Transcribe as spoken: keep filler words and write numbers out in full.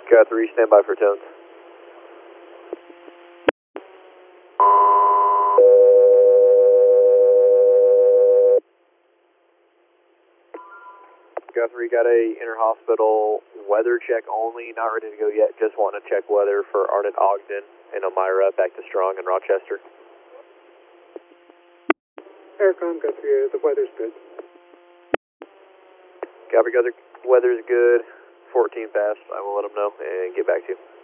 Guthrie, stand by for tones. Guthrie, got a inter-hospital weather check only, not ready to go yet, just wanting to check weather for Arnett Ogden and Elmira back to Strong in Rochester. Aircom, Guthrie, the weather's good. Copy, Guthrie, weather's good, fourteen past, I will let them know and get back to you.